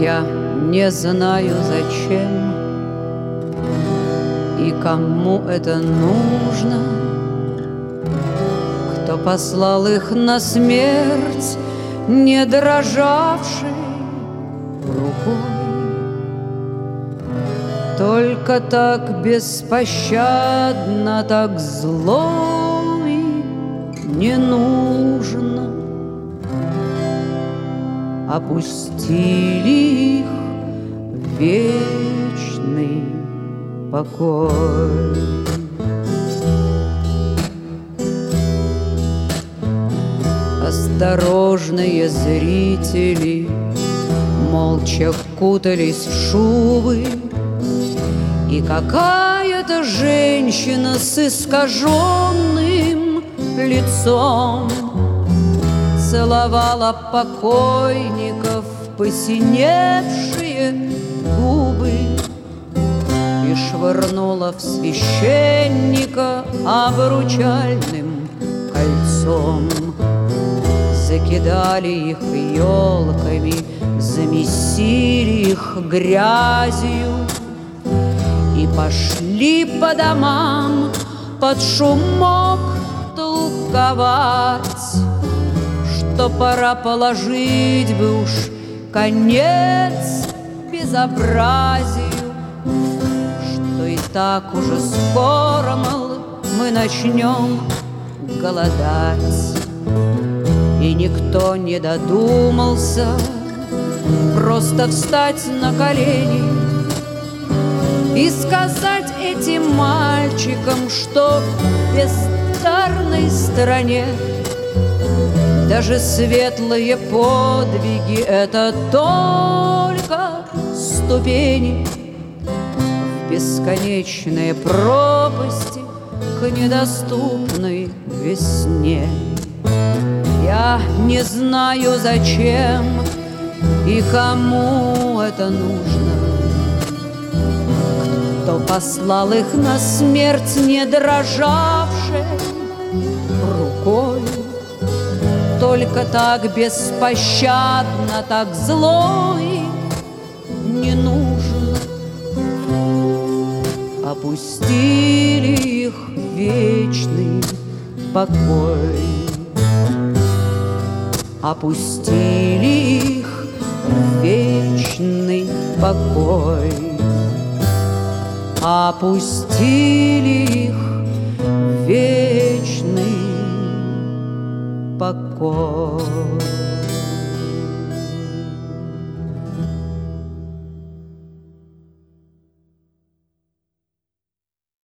Я не знаю, зачем и кому это нужно, кто послал их на смерть, не дрожавшей рукой. Только так беспощадно, так зло и не нужно. Опустили их в вечный покой. Осторожные зрители молча кутались в шубы, и какая-то женщина с искаженным лицом целовала покойников посиневшие губы и швырнула в священника обручальным кольцом. Закидали их елками, замесили их грязью и пошли по домам под шумок толковать, что пора положить бы уж конец безобразию, что и так уже скоро, мол, мы начнем голодать. И никто не додумался просто встать на колени и сказать этим мальчикам, что в бездарной стране даже светлые подвиги — это только ступени в бесконечные пропасти к недоступной весне. Я не знаю, зачем и кому это нужно, кто послал их на смерть, не дрожавшей рукой. Только так беспощадно, так зло и не нужно. Опустили их в вечный покой. Опустили их в вечный покой. Опустили их в вечный покой.